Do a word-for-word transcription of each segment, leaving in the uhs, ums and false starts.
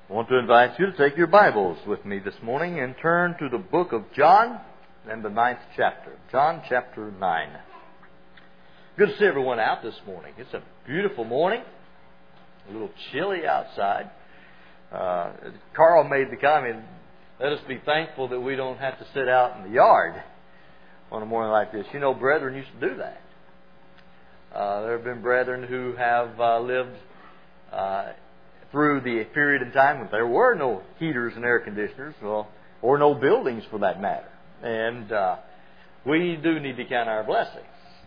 I want to invite you to take your Bibles with me this morning and turn to the book of John and the ninth chapter. John chapter nine. Good to see everyone out this morning. It's a beautiful morning. A little chilly outside. Uh, Carl made the comment, let us be thankful that we don't have to sit out in the yard on a morning like this. You know, brethren used to do that. Uh, there have been brethren who have uh, lived uh, through the period in time when there were no heaters and air conditioners, well, or no buildings for that matter. And uh, we do need to count our blessings.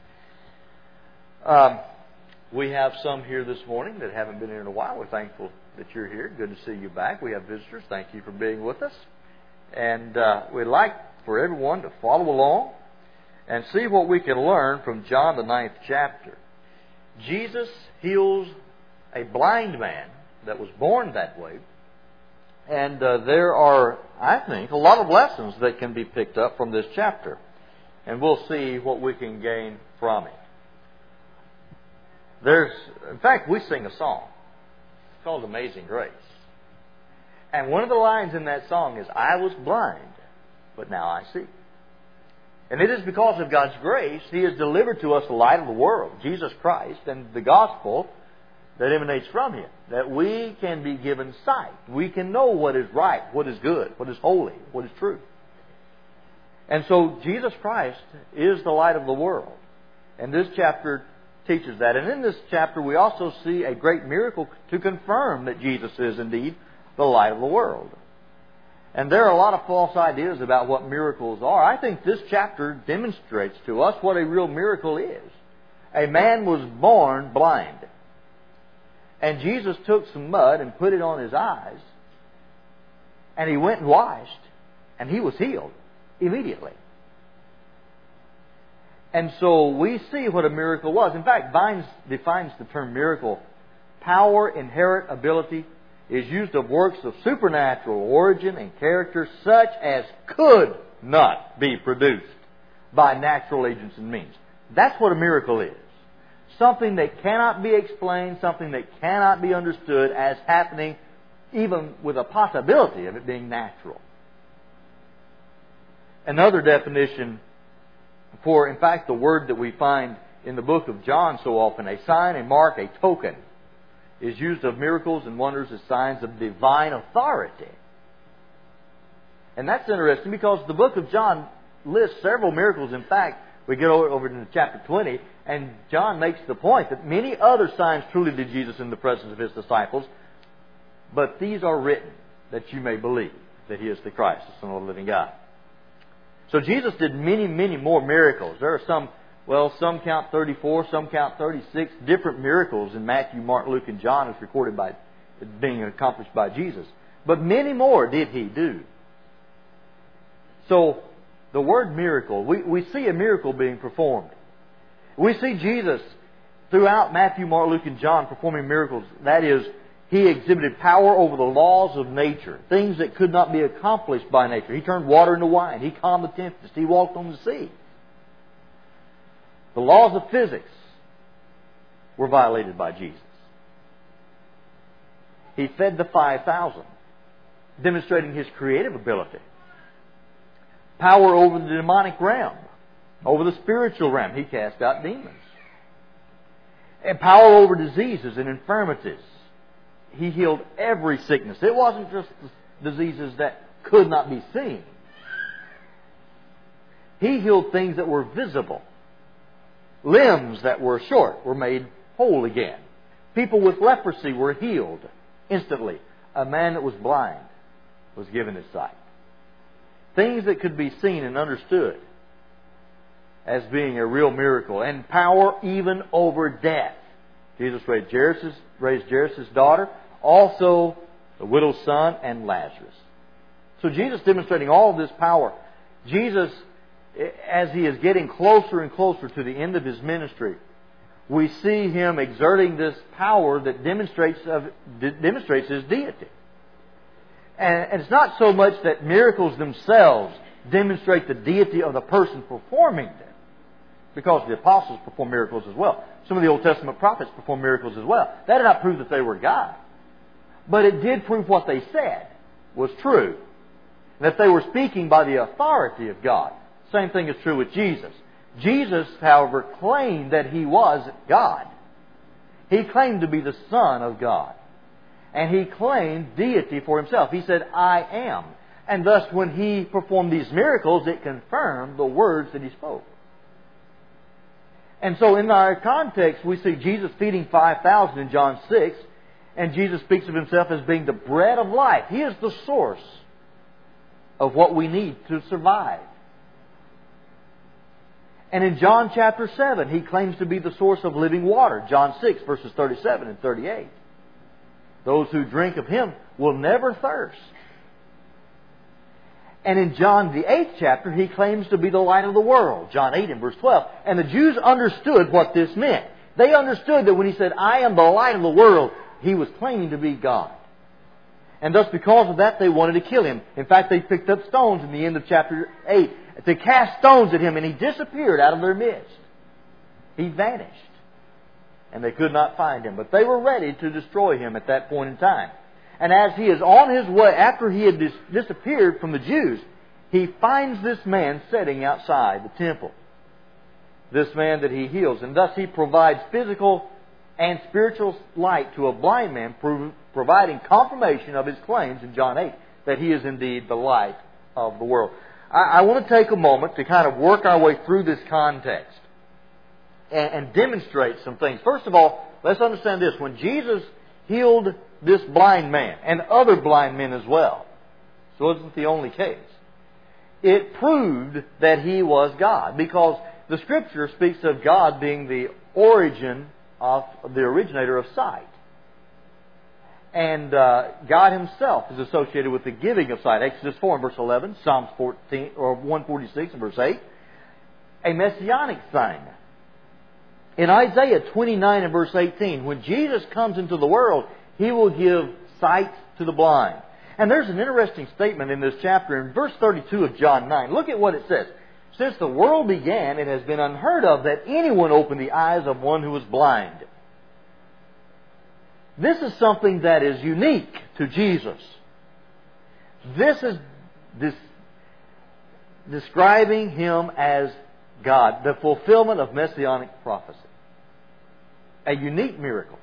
Um, we have some here this morning that haven't been here in a while. We're thankful that you're here. Good to see you back. We have visitors. Thank you for being with us. And uh, we'd like for everyone to follow along and see what we can learn from John the ninth chapter. Jesus heals a blind man that was born that way. And uh, there are, I think, a lot of lessons that can be picked up from this chapter. And we'll see what we can gain from it. There's, in fact, we sing a song. It's called Amazing Grace. And one of the lines in that song is, I was blind, but now I see. And it is because of God's grace, He has delivered to us the light of the world, Jesus Christ, and the gospel that emanates from Him, that we can be given sight. We can know what is right, what is good, what is holy, what is true. And so Jesus Christ is the light of the world. And this chapter teaches that. And in this chapter we also see a great miracle to confirm that Jesus is indeed the light of the world. And there are a lot of false ideas about what miracles are. I think this chapter demonstrates to us what a real miracle is. A man was born blind. And Jesus took some mud and put it on his eyes. And he went and washed. And he was healed immediately. And so we see what a miracle was. In fact, Vines defines the term miracle. Power, inherent ability, is used of works of supernatural origin and character such as could not be produced by natural agents and means. That's what a miracle is. Something that cannot be explained, something that cannot be understood as happening even with a possibility of it being natural. Another definition for, in fact, the word that we find in the book of John so often, a sign, a mark, a token, is used of miracles and wonders as signs of divine authority. And that's interesting because the book of John lists several miracles. In fact, we get over, over into chapter twenty, and John makes the point that many other signs truly did Jesus in the presence of His disciples, but these are written that you may believe that He is the Christ, the Son of the living God. So Jesus did many, many more miracles. There are some, well, some count thirty-four, some count thirty-six different miracles in Matthew, Mark, Luke, and John as recorded by being accomplished by Jesus. But many more did He do. So the word miracle, we, we see a miracle being performed. We see Jesus throughout Matthew, Mark, Luke, and John performing miracles. That is, He exhibited power over the laws of nature, things that could not be accomplished by nature. He turned water into wine. He calmed the tempest. He walked on the sea. The laws of physics were violated by Jesus. He fed the five thousand, demonstrating His creative ability. Power over the demonic realm, over the spiritual realm. He cast out demons. And power over diseases and infirmities. He healed every sickness. It wasn't just diseases that could not be seen. He healed things that were visible. Limbs that were short were made whole again. People with leprosy were healed instantly. A man that was blind was given his sight. Things that could be seen and understood as being a real miracle. And power even over death. Jesus raised Jairus' raised Jairus' daughter, also the widow's son, and Lazarus. So Jesus demonstrating all of this power. Jesus, as He is getting closer and closer to the end of His ministry, we see Him exerting this power that demonstrates of, demonstrates His deity. And, and it's not so much that miracles themselves demonstrate the deity of the person performing them, because the apostles performed miracles as well. Some of the Old Testament prophets performed miracles as well. That did not prove that they were God. But it did prove what they said was true. That they were speaking by the authority of God. Same thing is true with Jesus. Jesus, however, claimed that He was God. He claimed to be the Son of God. And He claimed deity for Himself. He said, I am. And thus, when He performed these miracles, it confirmed the words that He spoke. And so in our context, we see Jesus feeding five thousand in John six. And Jesus speaks of Himself as being the bread of life. He is the source of what we need to survive. And in John chapter seven, He claims to be the source of living water. John six, verses thirty-seven and thirty-eight. Those who drink of Him will never thirst. And in John the eighth chapter, He claims to be the light of the world. John eight and verse twelve. And the Jews understood what this meant. They understood that when He said, I am the light of the world, He was claiming to be God. And thus, because of that, they wanted to kill Him. In fact, they picked up stones in the end of chapter eight to cast stones at Him, and He disappeared out of their midst. He vanished. And they could not find Him. But they were ready to destroy Him at that point in time. And as He is on His way, after He had dis- disappeared from the Jews, He finds this man sitting outside the temple. This man that He heals. And thus He provides physical and spiritual light to a blind man, prov- providing confirmation of his claims in John eight, that He is indeed the light of the world. I, I want to take a moment to kind of work our way through this context and, and demonstrate some things. First of all, let's understand this. When Jesus healed this blind man, and other blind men as well, so it wasn't the only case, it proved that He was God, because the Scripture speaks of God being the origin of the originator of sight. And uh, God Himself is associated with the giving of sight. Exodus four and verse eleven, Psalms fourteen or one forty-six and verse eight. A messianic sign. In Isaiah twenty-nine and verse eighteen, when Jesus comes into the world, He will give sight to the blind. And there's an interesting statement in this chapter in verse thirty-two of John nine. Look at what it says. Since the world began, it has been unheard of that anyone opened the eyes of one who was blind. This is something that is unique to Jesus. This is this describing Him as God, the fulfillment of messianic prophecy. A unique miracle.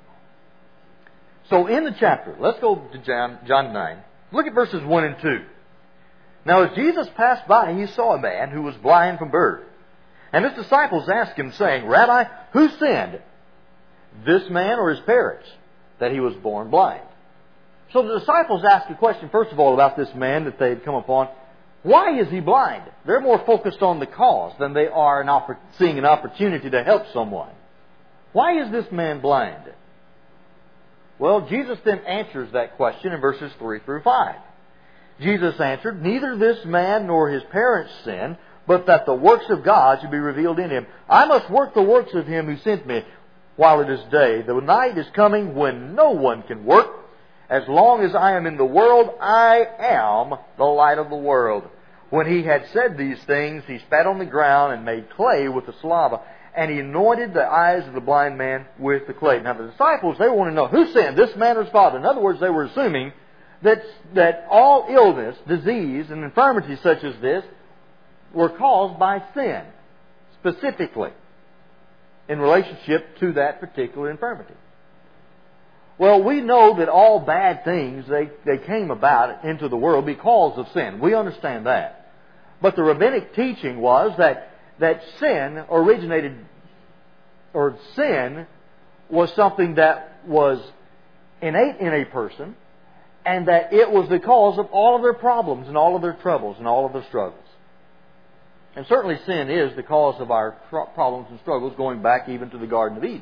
So in the chapter, let's go to John, John nine. Look at verses one and two. Now as Jesus passed by, He saw a man who was blind from birth. And His disciples asked Him, saying, Rabbi, who sinned, this man or his parents, that he was born blind? So the disciples asked a question, first of all, about this man that they had come upon. Why is he blind? They're more focused on the cause than they are an oppor- seeing an opportunity to help someone. Why is this man blind? Well, Jesus then answers that question in verses three through five. Jesus answered, Neither this man nor his parents sinned, but that the works of God should be revealed in him. I must work the works of Him who sent me while it is day. The night is coming when no one can work. As long as I am in the world, I am the light of the world. When He had said these things, He spat on the ground and made clay with the saliva, and He anointed the eyes of the blind man with the clay. Now the disciples, they want to know, who sinned, this man or his father? In other words, they were assuming that, that all illness, disease, and infirmity such as this were caused by sin, specifically in relationship to that particular infirmity. Well, we know that all bad things, they, they came about into the world because of sin. We understand that. But the rabbinic teaching was that, that sin originated, or sin was something that was innate in a person, and that it was the cause of all of their problems and all of their troubles and all of their struggles. And certainly sin is the cause of our problems and struggles, going back even to the Garden of Eden.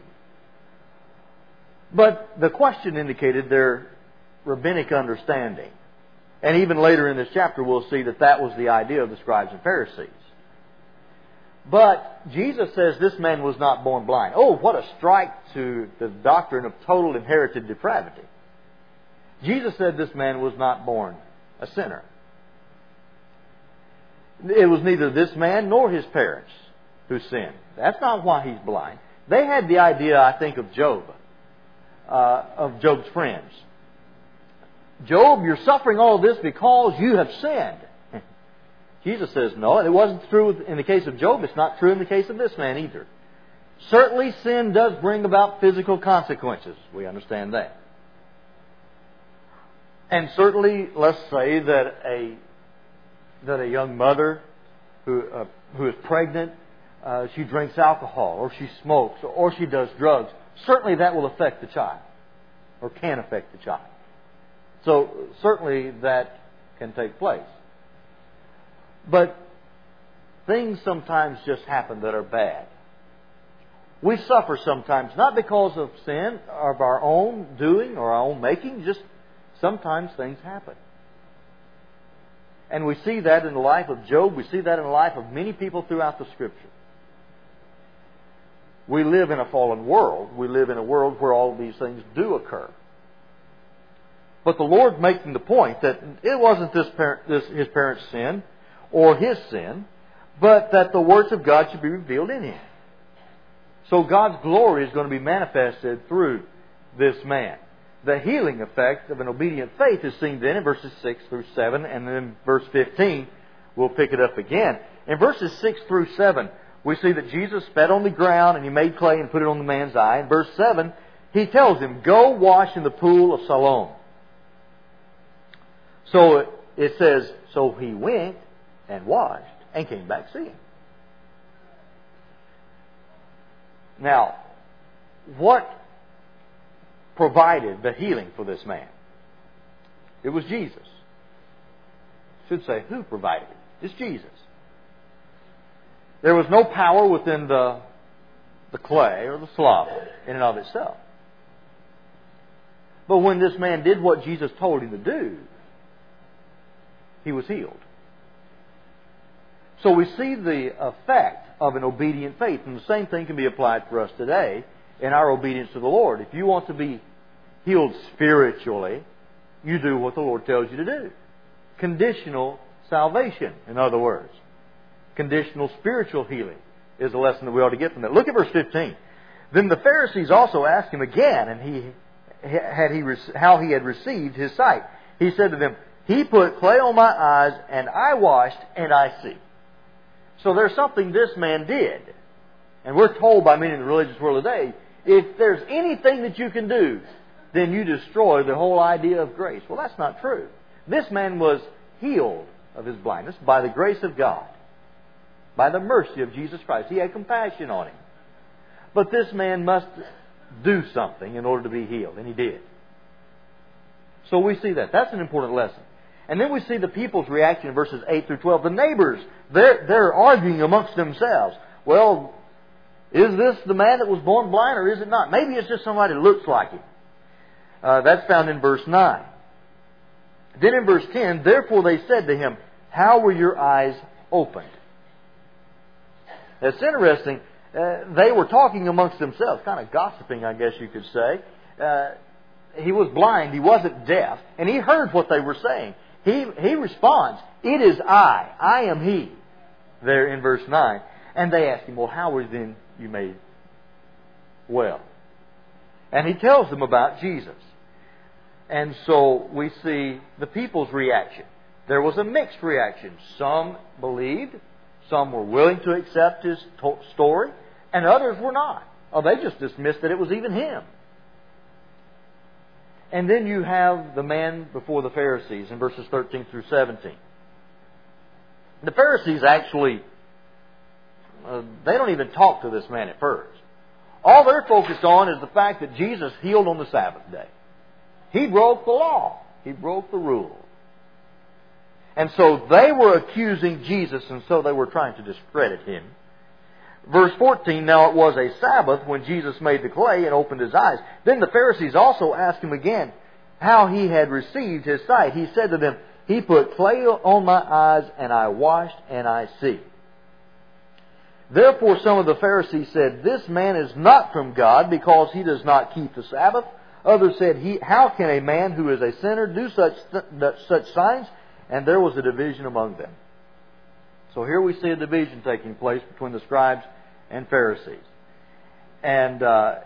But the question indicated their rabbinic understanding. And even later in this chapter we'll see that that was the idea of the scribes and Pharisees. But Jesus says this man was not born blind. Oh, what a strike to the doctrine of total inherited depravity. Jesus said this man was not born a sinner. It was neither this man nor his parents who sinned. That's not why he's blind. They had the idea, I think, of Job, uh, of Job's friends. Job, you're suffering all of this because you have sinned. Jesus says, no, it wasn't true in the case of Job. It's not true in the case of this man either. Certainly sin does bring about physical consequences. We understand that. And certainly, let's say that a that a young mother who uh, who is pregnant, uh, she drinks alcohol, or she smokes, or she does drugs. Certainly that will affect the child, or can affect the child. So certainly that can take place. But things sometimes just happen that are bad. We suffer sometimes, not because of sin, of our own doing or our own making, just sometimes things happen. And we see that in the life of Job. We see that in the life of many people throughout the Scripture. We live in a fallen world. We live in a world where all of these things do occur. But the Lord making the point that it wasn't this parent, this, his parents' sin or his sin, but that the works of God should be revealed in him. So God's glory is going to be manifested through this man. The healing effect of an obedient faith is seen then in verses six through seven, and then verse fifteen, we'll pick it up again. In verses six through seven, we see that Jesus spat on the ground and He made clay and put it on the man's eye. In verse seven, He tells him, go wash in the pool of Siloam. So it, it says, so he went and washed and came back seeing. Now, what provided the healing for this man? It was Jesus. I should say, who provided it? It's Jesus. There was no power within the, the clay or the slop in and of itself. But when this man did what Jesus told him to do, he was healed. So we see the effect of an obedient faith. And the same thing can be applied for us today in our obedience to the Lord. If you want to be healed spiritually, you do what the Lord tells you to do. Conditional salvation, in other words. Conditional spiritual healing is a lesson that we ought to get from that. Look at verse fifteen. Then the Pharisees also asked him again, and he had he how he had received his sight. He said to them, He put clay on my eyes, and I washed, and I see. So there's something this man did. And we're told by many in the religious world today, if there's anything that you can do, then you destroy the whole idea of grace. Well, that's not true. This man was healed of his blindness by the grace of God, by the mercy of Jesus Christ. He had compassion on him. But this man must do something in order to be healed, and he did. So we see that. That's an important lesson. And then we see the people's reaction in verses eight through twelve. The neighbors, they're, they're arguing amongst themselves. Well, is this the man that was born blind or is it not? Maybe it's just somebody that looks like him. Uh, that's found in verse nine. Then in verse ten, therefore they said to him, how were your eyes opened? It's interesting. Uh, they were talking amongst themselves, kind of gossiping, I guess you could say. Uh, he was blind. He wasn't deaf. And he heard what they were saying. He, he responds, it is I. I am He. There in verse nine. And they ask him, well, how were then you made well? And he tells them about Jesus. And so we see the people's reaction. There was a mixed reaction. Some believed. Some were willing to accept his to- story. And others were not. Oh, they just dismissed that it was even him. And then you have the man before the Pharisees in verses thirteen through seventeen. The Pharisees actually, uh, they don't even talk to this man at first. All they're focused on is the fact that Jesus healed on the Sabbath day. He broke the law. He broke the rule. And so they were accusing Jesus, and so they were trying to discredit Him. Verse fourteen, now it was a Sabbath when Jesus made the clay and opened his eyes. Then the Pharisees also asked him again how he had received his sight. He said to them, He put clay on my eyes, and I washed, and I see. Therefore some of the Pharisees said, This man is not from God, because he does not keep the Sabbath. Others said, he, How can a man who is a sinner do such, th- such signs? And there was a division among them. So here we see a division taking place between the scribes and Pharisees. And uh,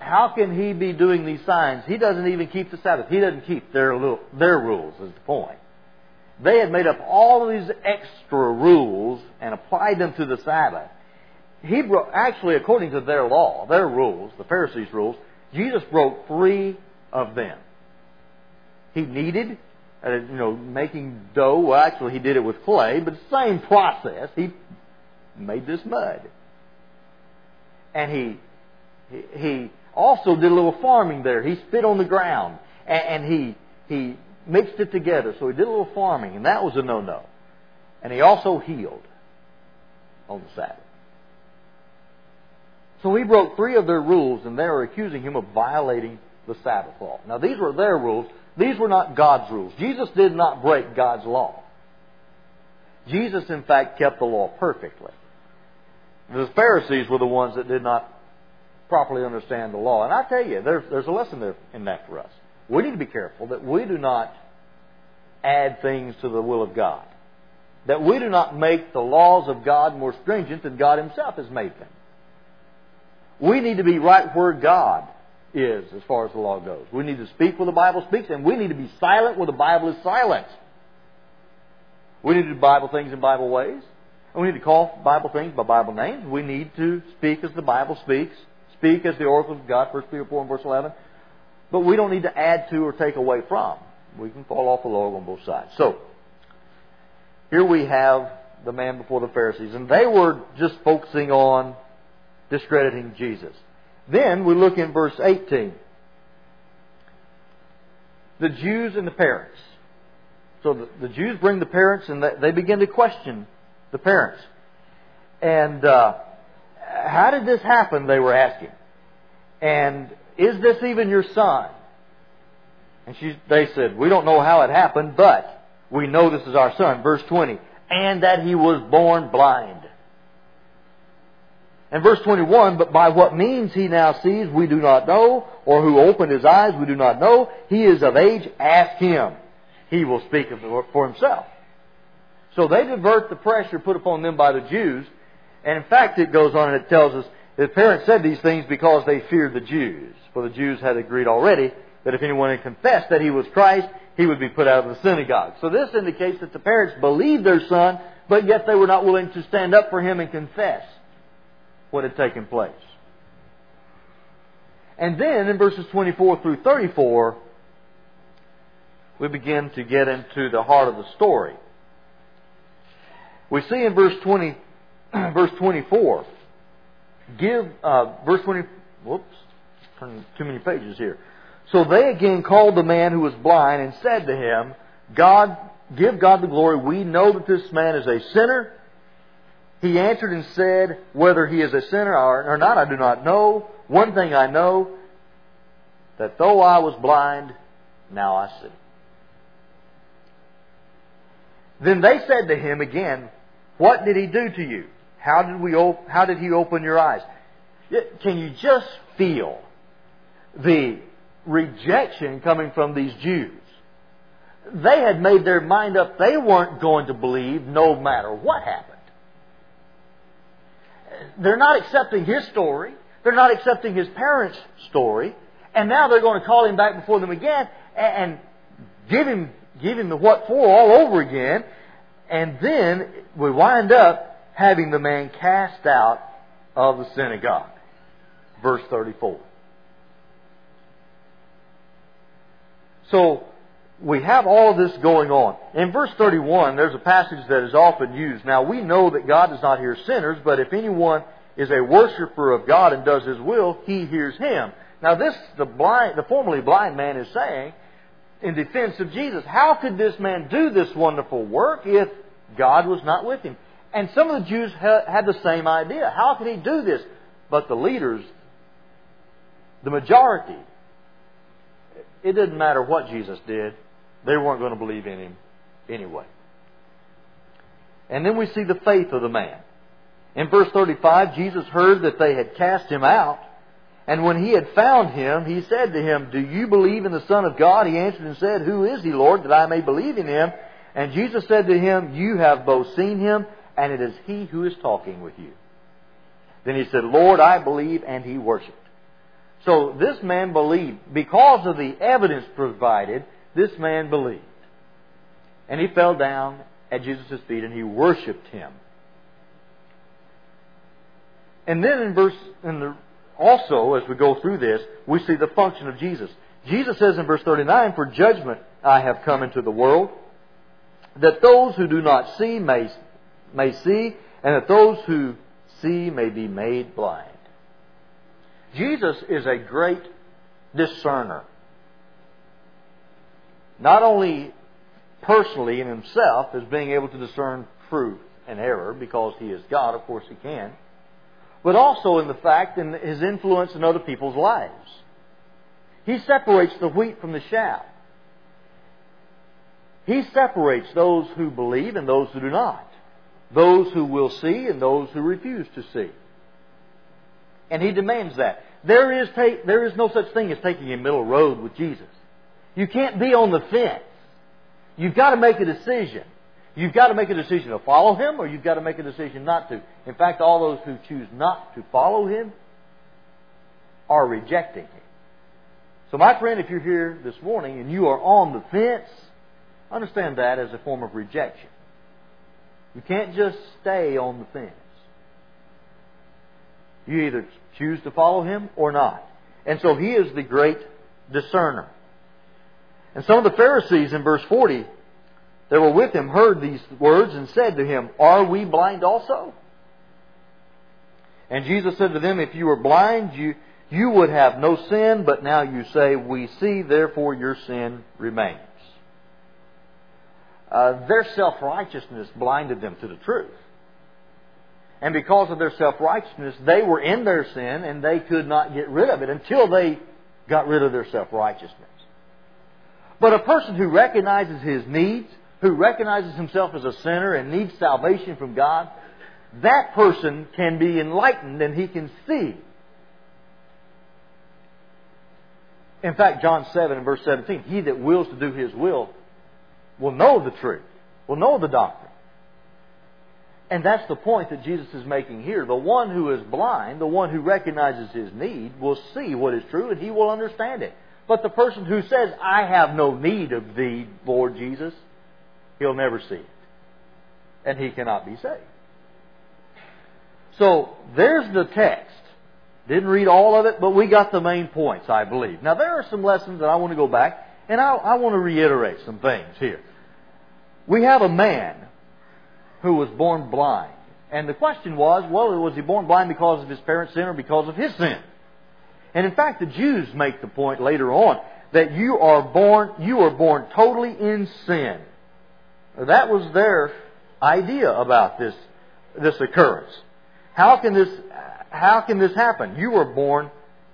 how can he be doing these signs? He doesn't even keep the Sabbath. He doesn't keep their, little, their rules, is the point. They had made up all of these extra rules and applied them to the Sabbath. He broke, actually, according to their law, their rules, the Pharisees' rules, Jesus broke three of them. He kneaded, uh, you know, making dough. Well, actually, he did it with clay, but the same process. He made this mud. And he, he, he also did a little farming there. He spit on the ground, and, and he, he mixed it together. So he did a little farming, and that was a no-no. And he also healed on the Sabbath. So he broke three of their rules, and they were accusing him of violating the Sabbath law. Now, these were their rules. These were not God's rules. Jesus did not break God's law. Jesus, in fact, kept the law perfectly. The Pharisees were the ones that did not properly understand the law. And I tell you, there's, there's a lesson there in that for us. We need to be careful that we do not add things to the will of God. That we do not make the laws of God more stringent than God Himself has made them. We need to be right where God is as far as the law goes. We need to speak where the Bible speaks, and we need to be silent where the Bible is silent. We need to do Bible things in Bible ways. And we need to call Bible things by Bible names. We need to speak as the Bible speaks. Speak as the oracles of God, First Peter four and verse eleven. But we don't need to add to or take away from. We can fall off the log on both sides. So, here we have the man before the Pharisees. And they were just focusing on discrediting Jesus. Then we look in verse eighteen. The Jews and the parents. So the, the Jews bring the parents and they begin to question the parents. And uh, how did this happen, they were asking. And is this even your son? And she, they said, we don't know how it happened, but we know this is our son. Verse twenty. And that he was born blind. And verse twenty-one, but by what means he now sees, we do not know, or who opened his eyes, we do not know. He is of age, ask him. He will speak for himself. So they divert the pressure put upon them by the Jews. And in fact, it goes on and it tells us, the parents said these things because they feared the Jews. For the Jews had agreed already that if anyone had confessed that he was Christ, he would be put out of the synagogue. So this indicates that the parents believed their son, but yet they were not willing to stand up for him and confess what had taken place. And then in verses twenty-four through thirty-four, we begin to get into the heart of the story. We see in verse twenty, verse twenty-four, give uh, verse twenty. Whoops, turning too many pages here. So they again called the man who was blind and said to him, "God, give God the glory. We know that this man is a sinner." He answered and said, whether he is a sinner or not, I do not know. One thing I know, that though I was blind, now I see. Then they said to him again, what did he do to you? How did we? Op- how did he open your eyes? Can you just feel the rejection coming from these Jews? They had made their mind up. They weren't going to believe no matter what happened. They're not accepting his story. They're not accepting his parents' story. And now they're going to call him back before them again and give him, give him the what for all over again. And then we wind up having the man cast out of the synagogue. Verse thirty-four. So we have all of this going on. In verse thirty-one, there's a passage that is often used. Now, we know that God does not hear sinners, but if anyone is a worshiper of God and does His will, He hears him. Now, this, the blind, the formerly blind man is saying, in defense of Jesus, how could this man do this wonderful work if God was not with him? And some of the Jews had the same idea. How could he do this? But the leaders, the majority, it didn't matter what Jesus did. They weren't going to believe in Him anyway. And then we see the faith of the man. In verse thirty-five, Jesus heard that they had cast him out. And when he had found him, he said to him, do you believe in the Son of God? He answered and said, who is He, Lord, that I may believe in Him? And Jesus said to him, you have both seen Him, and it is He who is talking with you. Then he said, Lord, I believe, and he worshipped. So this man believed. Because of the evidence provided, this man believed. And he fell down at Jesus' feet and he worshipped Him. And then in verse, in the, also as we go through this, we see the function of Jesus. Jesus says in verse thirty-nine, "For judgment I have come into the world, that those who do not see may, may see, and that those who see may be made blind." Jesus is a great discerner. Not only personally in Himself as being able to discern truth and error, because He is God, of course He can, but also in the fact in His influence in other people's lives. He separates the wheat from the chaff. He separates those who believe and those who do not. Those who will see and those who refuse to see. And He demands that. There is, ta- there is no such thing as taking a middle road with Jesus. You can't be on the fence. You've got to make a decision. You've got to make a decision to follow Him, or you've got to make a decision not to. In fact, all those who choose not to follow Him are rejecting Him. So my friend, if you're here this morning and you are on the fence, understand that as a form of rejection. You can't just stay on the fence. You either choose to follow Him or not. And so He is the great discerner. And some of the Pharisees in verse forty that were with Him heard these words and said to Him, "Are we blind also?" And Jesus said to them, "If you were blind, you, you would have no sin, but now you say, 'We see, therefore your sin remains.'" Uh, their self-righteousness blinded them to the truth. And because of their self-righteousness, they were in their sin and they could not get rid of it until they got rid of their self-righteousness. But a person who recognizes his needs, who recognizes himself as a sinner and needs salvation from God, that person can be enlightened and he can see. In fact, John seven and verse seventeen, "He that wills to do His will will know the truth, will know the doctrine." And that's the point that Jesus is making here. The one who is blind, the one who recognizes his need, will see what is true and he will understand it. But the person who says, "I have no need of Thee, Lord Jesus," he'll never see it. And he cannot be saved. So, there's the text. Didn't read all of it, but we got the main points, I believe. Now, there are some lessons that I want to go back, and I, I want to reiterate some things here. We have a man who was born blind. And the question was, well, was he born blind because of his parents' sin or because of his sin? And in fact, the Jews make the point later on that you are born, you are born totally in sin. That was their idea about this, this occurrence. How can this, how can this happen? You were born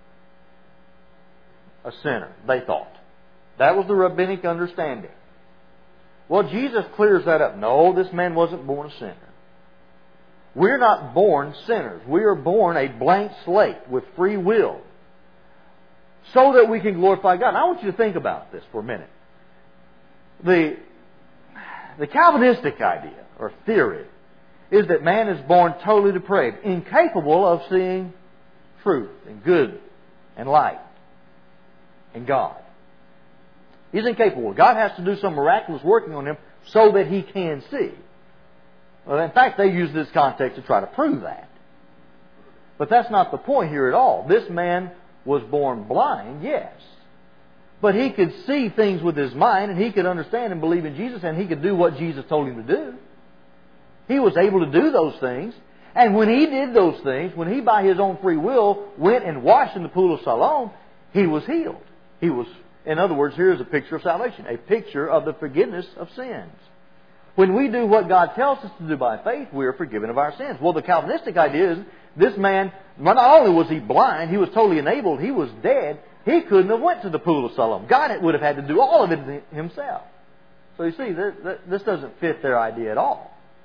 a sinner, they thought. That was the rabbinic understanding. Well, Jesus clears that up. No, this man wasn't born a sinner. We're not born sinners. We are born a blank slate with free will, so that we can glorify God. Now, I want you to think about this for a minute. The, the Calvinistic idea, or theory, is that man is born totally depraved, incapable of seeing truth and good and light and God. He's incapable. God has to do some miraculous working on him so that he can see. Well, in fact, they use this context to try to prove that. But that's not the point here at all. This man was born blind, yes. But he could see things with his mind, and he could understand and believe in Jesus, and he could do what Jesus told him to do. He was able to do those things. And when he did those things, when he by his own free will went and washed in the pool of Siloam, he was healed. He was, in other words, here is a picture of salvation, a picture of the forgiveness of sins. When we do what God tells us to do by faith, we are forgiven of our sins. Well, the Calvinistic idea is this man, not only was he blind, he was totally enabled, he was dead. He couldn't have went to the pool of Siloam. God would have had to do all of it himself. So you see, this doesn't fit their idea at all.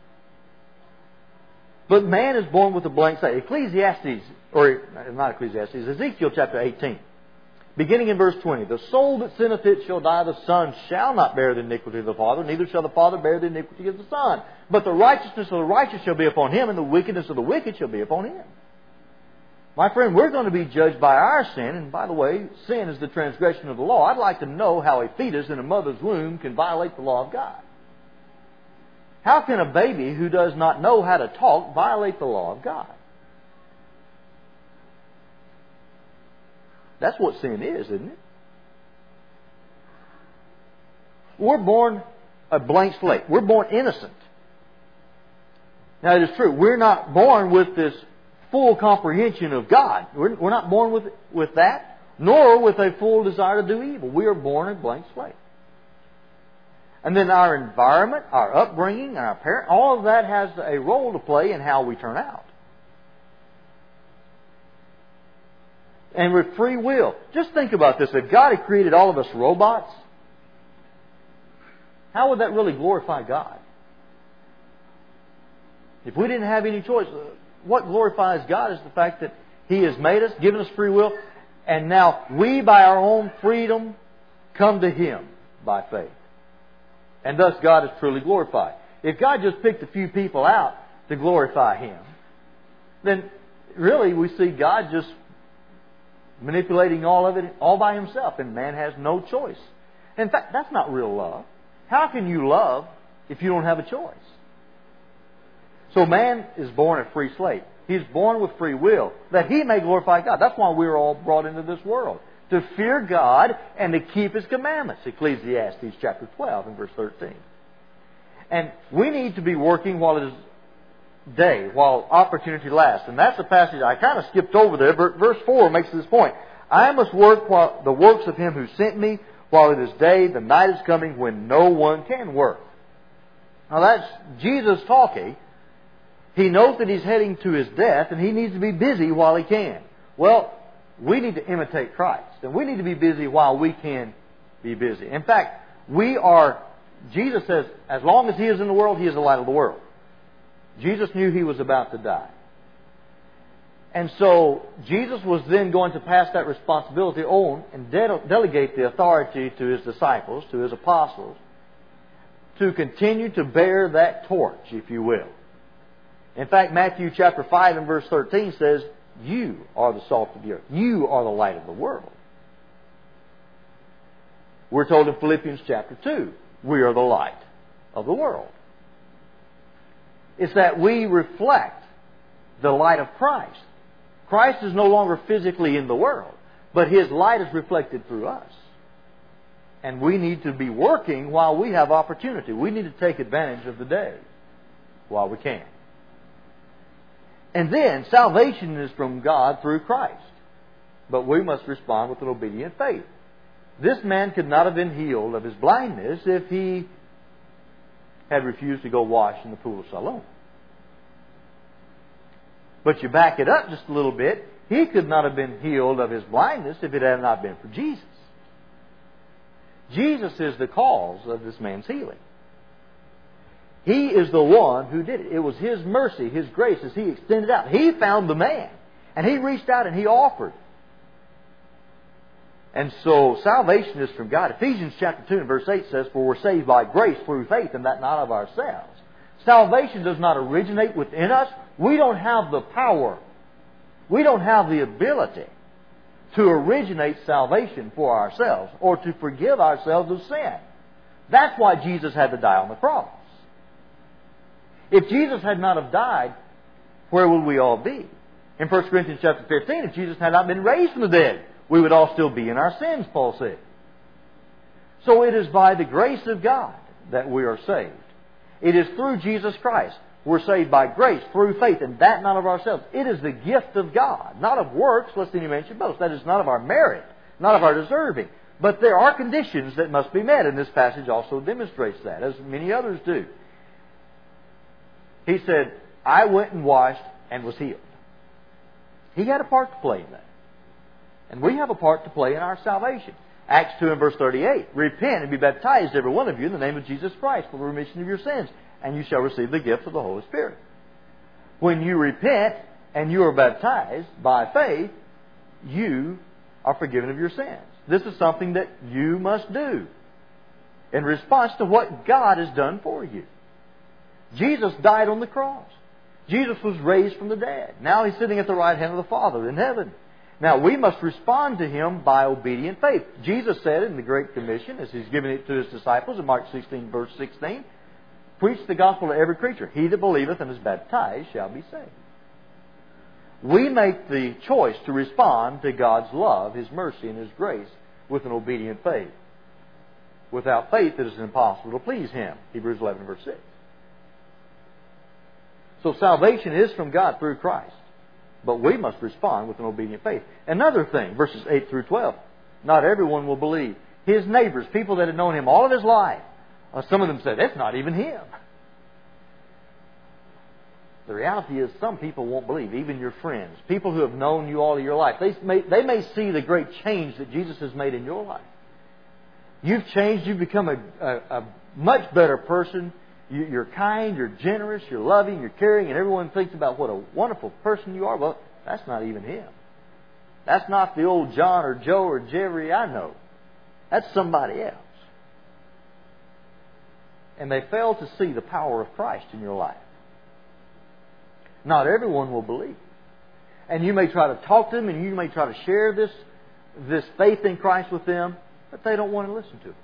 But man is born with a blank slate. Ecclesiastes, or not Ecclesiastes, Ezekiel chapter eighteen. Beginning in verse twenty. The soul that sinneth it shall die. The son shall not bear the iniquity of the father, neither shall the father bear the iniquity of the son. But the righteousness of the righteous shall be upon him, and the wickedness of the wicked shall be upon him. My friend, we're going to be judged by our sin. And by the way, sin is the transgression of the law. I'd like to know how a fetus in a mother's womb can violate the law of God. How can a baby who does not know how to talk violate the law of God? That's what sin is, isn't it? We're born a blank slate. We're born innocent. Now, it is true, we're not born with this full comprehension of God. We're, we're not born with, with that, nor with a full desire to do evil. We are born a blank slate. And then our environment, our upbringing, and our parent, all of that has a role to play in how we turn out. And with free will, just think about this. If God had created all of us robots, how would that really glorify God? If we didn't have any choice, what glorifies God is the fact that He has made us, given us free will, and now we, by our own freedom, come to Him by faith. And thus God is truly glorified. If God just picked a few people out to glorify Him, then really we see God just manipulating all of it all by Himself, and man has no choice. In fact, that's not real love. How can you love if you don't have a choice? So man is born a free slate. He's born with free will, that he may glorify God. That's why we were all brought into this world, to fear God and to keep His commandments. Ecclesiastes chapter twelve and verse thirteen. And we need to be working while it is day, while opportunity lasts. And that's the passage I kind of skipped over there. Verse four makes this point. I must work while the works of Him who sent me, while it is day. The night is coming when no one can work. Now that's Jesus talking. He knows that He's heading to His death, and He needs to be busy while He can. Well, we need to imitate Christ, and we need to be busy while we can be busy. In fact, we are, Jesus says, as long as He is in the world, He is the light of the world. Jesus knew He was about to die. And so Jesus was then going to pass that responsibility on and de- delegate the authority to His disciples, to His apostles, to continue to bear that torch, if you will. In fact, Matthew chapter five and verse thirteen says, you are the salt of the earth. You are the light of the world. We're told in Philippians chapter two, we are the light of the world. It's that we reflect the light of Christ. Christ is no longer physically in the world, but His light is reflected through us. And we need to be working while we have opportunity. We need to take advantage of the day while we can. And then, salvation is from God through Christ. But we must respond with an obedient faith. This man could not have been healed of his blindness if he had refused to go wash in the pool of Siloam. But you back it up just a little bit, he could not have been healed of his blindness if it had not been for Jesus. Jesus is the cause of this man's healing. He is the one who did it. It was His mercy, His grace as He extended out. He found the man, and He reached out and He offered. And so salvation is from God. Ephesians chapter two and verse eight says, for we're saved by grace through faith, and that not of ourselves. Salvation does not originate within us. We don't have the power. We don't have the ability to originate salvation for ourselves or to forgive ourselves of sin. That's why Jesus had to die on the cross. If Jesus had not have died, where would we all be? In First Corinthians chapter fifteen, if Jesus had not been raised from the dead, we would all still be in our sins, Paul said. So it is by the grace of God that we are saved. It is through Jesus Christ. We're saved by grace, through faith, and that not of ourselves. It is the gift of God, not of works, lest any man should boast. That is not of our merit, not of our deserving. But there are conditions that must be met, and this passage also demonstrates that, as many others do. He said, I went and washed and was healed. He had a part to play in that. And we have a part to play in our salvation. Acts two and verse thirty-eight. Repent and be baptized, every one of you, in the name of Jesus Christ for the remission of your sins, and you shall receive the gift of the Holy Spirit. When you repent and you are baptized by faith, you are forgiven of your sins. This is something that you must do in response to what God has done for you. Jesus died on the cross. Jesus was raised from the dead. Now He's sitting at the right hand of the Father in heaven. Now we must respond to Him by obedient faith. Jesus said in the Great Commission, as He's given it to His disciples in Mark sixteen, verse sixteen, preach the gospel to every creature. He that believeth and is baptized shall be saved. We make the choice to respond to God's love, His mercy, and His grace with an obedient faith. Without faith, it is impossible to please Him. Hebrews eleven, verse six. So salvation is from God through Christ. But we must respond with an obedient faith. Another thing, verses eight through twelve. Not everyone will believe. His neighbors, people that had known Him all of His life, uh, some of them said, that's not even Him. The reality is some people won't believe, even your friends. People who have known you all of your life. They may, they may see the great change that Jesus has made in your life. You've changed. You've become a, a, a much better person. You, you're kind, you're generous, you're loving, you're caring, and everyone thinks about what a wonderful person you are. Well, that's not even Him. That's not the old John or Joe or Jerry I know. That's somebody else. And they fail to see the power of Christ in your life. Not everyone will believe. And you may try to talk to them and you may try to share this, this faith in Christ with them, but they don't want to listen to it.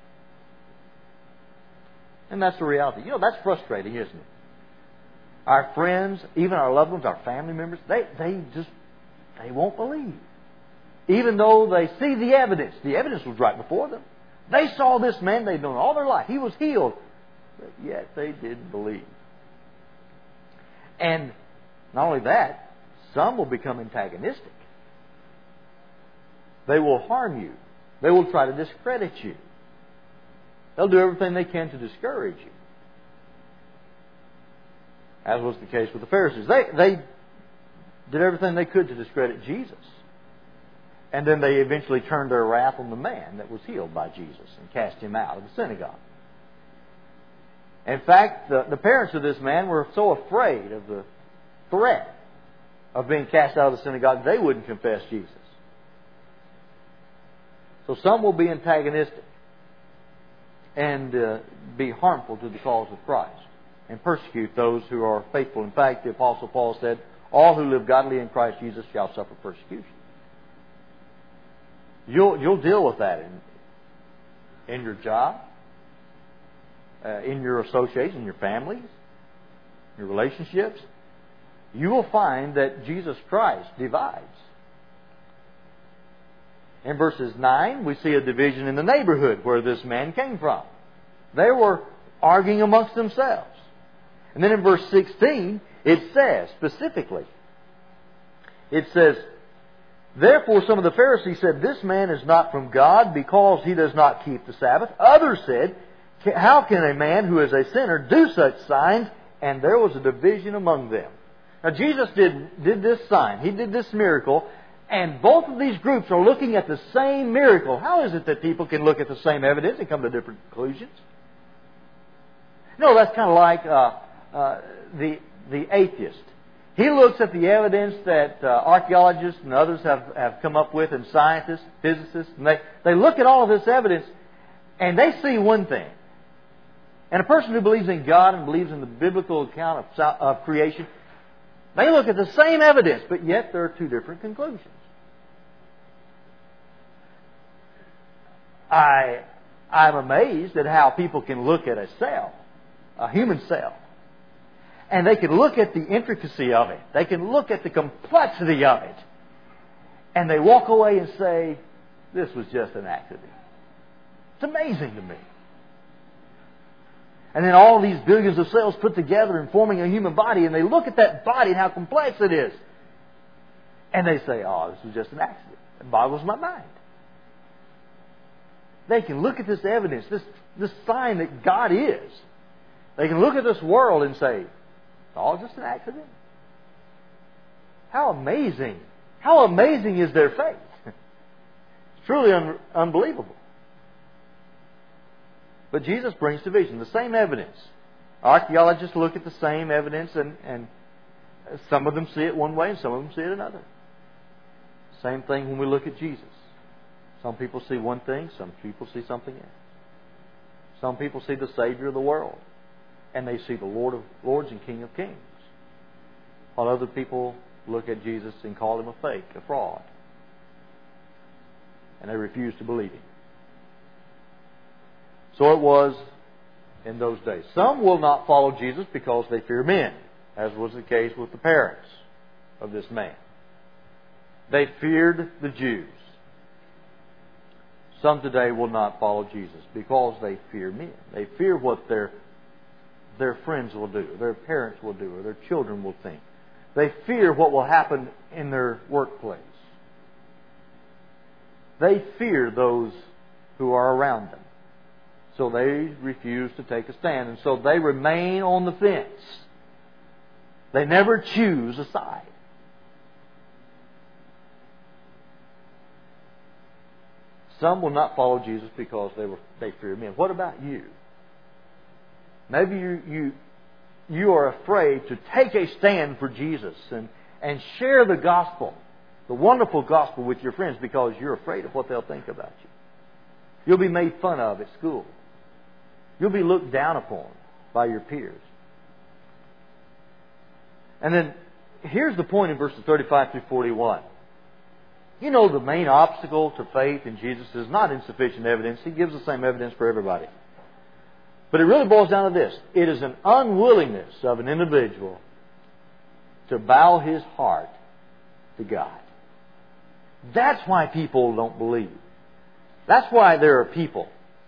And that's the reality. You know, that's frustrating, isn't it? Our friends, even our loved ones, our family members, they, they just, they won't believe. Even though they see the evidence. The evidence was right before them. They saw this man they'd known all their life. He was healed. But yet they didn't believe. And not only that, some will become antagonistic. They will harm you. They will try to discredit you. They'll do everything they can to discourage you. As was the case with the Pharisees. They, they did everything they could to discredit Jesus. And then they eventually turned their wrath on the man that was healed by Jesus and cast him out of the synagogue. In fact, the, the parents of this man were so afraid of the threat of being cast out of the synagogue, they wouldn't confess Jesus. So some will be antagonistic and uh, be harmful to the cause of Christ and persecute those who are faithful. In fact, the Apostle Paul said, all who live godly in Christ Jesus shall suffer persecution. You'll, you'll deal with that in, in your job, uh, in your associations, in your families, your relationships. You will find that Jesus Christ divides. In verses nine, we see a division in the neighborhood where this man came from. They were arguing amongst themselves. And then in verse sixteen, it says specifically, it says, therefore some of the Pharisees said, this man is not from God because he does not keep the Sabbath. Others said, how can a man who is a sinner do such signs? And there was a division among them. Now Jesus did, did this sign. He did this miracle. And both of these groups are looking at the same miracle. How is it that people can look at the same evidence and come to different conclusions? No, that's kind of like uh, uh, the the atheist. He looks at the evidence that uh, archaeologists and others have, have come up with, and scientists, physicists, and they, they look at all of this evidence and they see one thing. And a person who believes in God and believes in the biblical account of, of creation, they look at the same evidence, but yet there are two different conclusions. I, I'm amazed at how people can look at a cell, a human cell, and they can look at the intricacy of it. They can look at the complexity of it. And they walk away and say, this was just an accident. It's amazing to me. And then all these billions of cells put together and forming a human body, and they look at that body and how complex it is. And they say, oh, this was just an accident. It boggles my mind. They can look at this evidence, this, this sign that God is. They can look at this world and say, it's all just an accident. How amazing. How amazing is their faith. It's truly un- unbelievable. But Jesus brings division. The same evidence. Archaeologists look at the same evidence and, and some of them see it one way and some of them see it another. Same thing when we look at Jesus. Some people see one thing, some people see something else. Some people see the Savior of the world, and they see the Lord of Lords and King of Kings. while other people look at Jesus and call him a fake, a fraud. And they refuse to believe him. So it was in those days. Some will not follow Jesus because they fear men, as was the case with the parents of this man. They feared the Jews. Some today will not follow Jesus because they fear men. They fear what their, their friends will do, their parents will do, or their children will think. They fear what will happen in their workplace. They fear those who are around them. So they refuse to take a stand. And so they remain on the fence. They never choose a side. Some will not follow Jesus because they were they fear men. What about you? Maybe you you you are afraid to take a stand for Jesus and, and share the gospel, the wonderful gospel with your friends because you're afraid of what they'll think about you. You'll be made fun of at school. You'll be looked down upon by your peers. And then here's the point in verses thirty-five through forty-one. You know, the main obstacle to faith in Jesus is not insufficient evidence. He gives the same evidence for everybody. But it really boils down to this. It is an unwillingness of an individual to bow his heart to God. That's why people don't believe. That's why there are people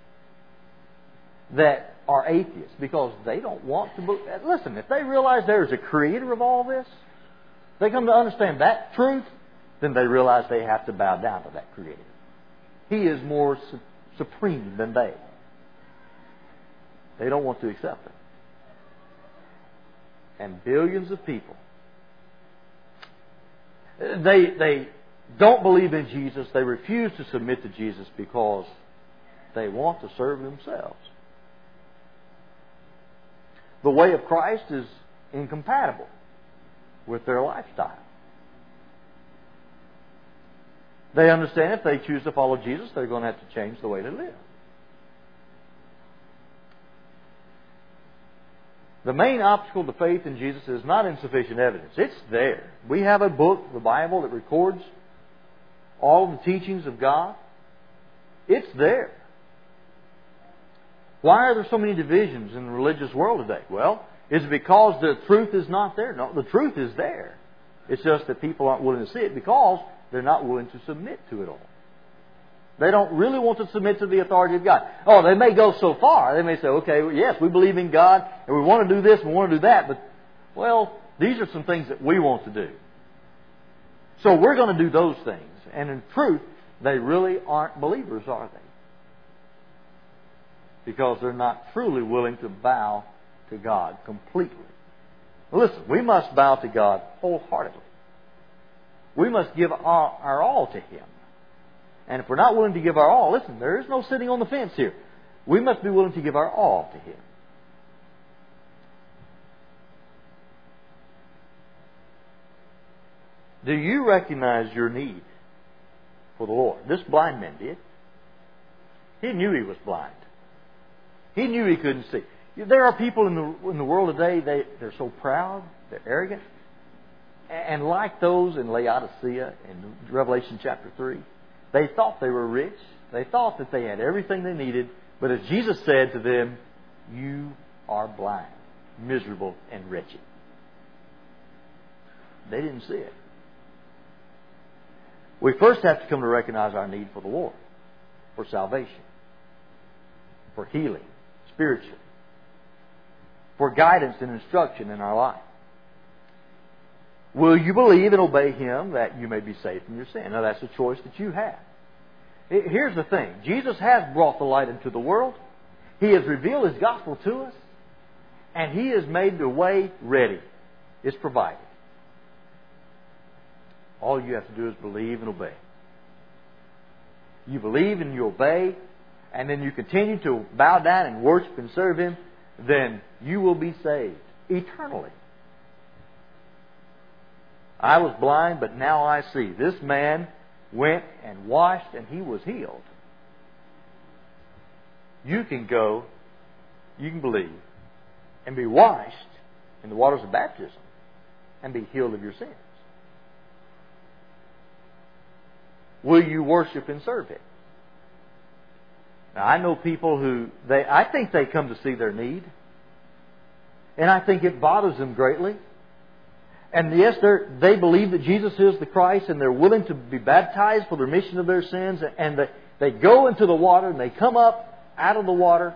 that are atheists, because they don't want to believe. Listen, if they realize there is a creator of all this, they come to understand that truth, then they realize they have to bow down to that creator. He is more su- supreme than they. They don't want to accept it. And billions of people, they they don't believe in Jesus. They refuse to submit to Jesus because they want to serve themselves. The way of Christ is incompatible with their lifestyle. They understand if they choose to follow Jesus, they're going to have to change the way they live. The main obstacle to faith in Jesus is not insufficient evidence. It's there. We have a book, the Bible, that records all the teachings of God. It's there. Why are there so many divisions in the religious world today? Well, is it because the truth is not there? No, the truth is there. It's just that people aren't willing to see it because they're not willing to submit to it all. They don't really want to submit to the authority of God. Oh, they may go so far. They may say, okay, yes, we believe in God, and we want to do this and we want to do that, but, well, these are some things that we want to do. So we're going to do those things. And in truth, they really aren't believers, are they? Because they're not truly willing to bow to God completely. Listen, we must bow to God wholeheartedly. We must give our, our all to Him. And if we're not willing to give our all, listen, there is no sitting on the fence here. We must be willing to give our all to Him. Do you recognize your need for the Lord? This blind man did. He knew he was blind. He knew he couldn't see. There are people in the in the world today, they, they're so proud, they're arrogant. And like those in Laodicea in Revelation chapter three, they thought they were rich. They thought that they had everything they needed. But as Jesus said to them, you are blind, miserable, and wretched. They didn't see it. We first have to come to recognize our need for the Lord, for salvation, for healing, spiritually, for guidance and instruction in our life. Will you believe and obey Him that you may be saved from your sin? Now that's a choice that you have. Here's the thing. Jesus has brought the light into the world. He has revealed His gospel to us. And He has made the way ready. It's provided. All you have to do is believe and obey. You believe and you obey, and then you continue to bow down and worship and serve Him, then you will be saved eternally. I was blind, but now I see. This man went and washed, and he was healed. You can go, you can believe, and be washed in the waters of baptism, and be healed of your sins? Will you worship and serve Him? Now, I know people who, they, I think they come to see their need. And I think it bothers them greatly. And yes, they believe that Jesus is the Christ, and they're willing to be baptized for the remission of their sins. And they, they go into the water, and they come up out of the water.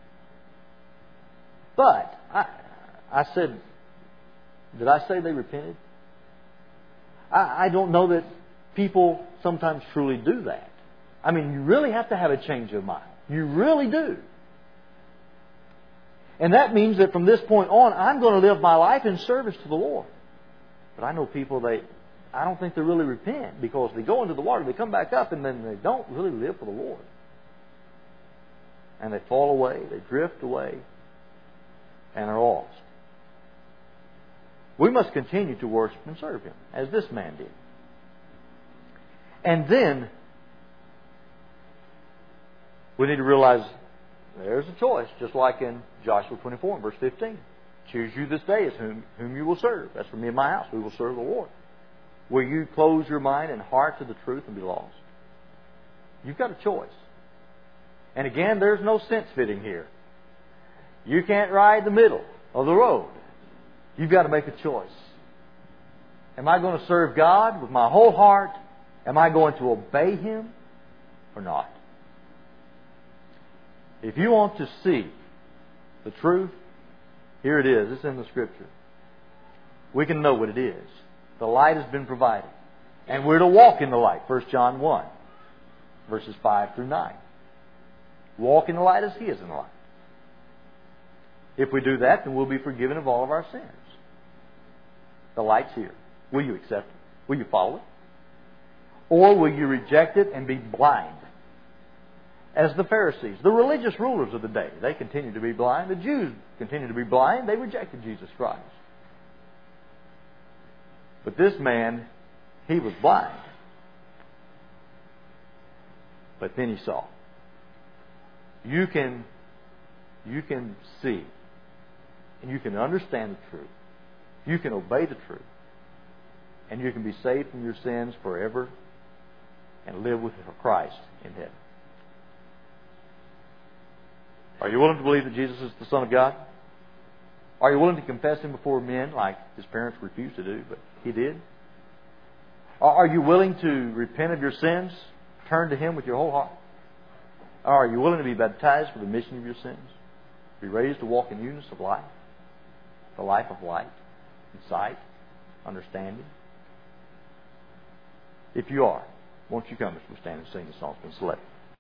But, I, I said, did I say they repented? I, I don't know that people sometimes truly do that. I mean, you really have to have a change of mind. You really do. And that means that from this point on, I'm going to live my life in service to the Lord. But I know people, they, I don't think they really repent, because they go into the water, they come back up, and then they don't really live for the Lord. And they fall away, they drift away, and are lost. We must continue to worship and serve Him, as this man did. And then, we need to realize there's a choice, just like in Joshua twenty-four and verse fifteen. Choose you this day as whom, whom you will serve. As for me and my house, we will serve the Lord. Will you close your mind and heart to the truth and be lost? You've got a choice. And again, there's no sense fitting here. You can't ride the middle of the road. You've got to make a choice. Am I going to serve God with my whole heart? Am I going to obey Him or not? If you want to see the truth, here it is. It's in the Scripture. We can know what it is. The light has been provided. And we're to walk in the light. First John one, verses five through nine. Walk in the light as He is in the light. If we do that, then we'll be forgiven of all of our sins. The light's here. Will you accept it? Will you follow it? Or will you reject it and be blind? As the Pharisees, the religious rulers of the day, they continued to be blind. The Jews continued to be blind. They rejected Jesus Christ. But this man, he was blind. But then he saw. You can, you can see, and you can understand the truth. You can obey the truth. And you can be saved from your sins forever and live with Christ in heaven. Are you willing to believe that Jesus is the Son of God? Are you willing to confess Him before men like His parents refused to do, but He did? Are you willing to repent of your sins, turn to Him with your whole heart? Are you willing to be baptized for the remission of your sins? Be raised to walk in newness of life? The life of light, insight, understanding? If you are, won't you come as we stand and sing the song that's been selected?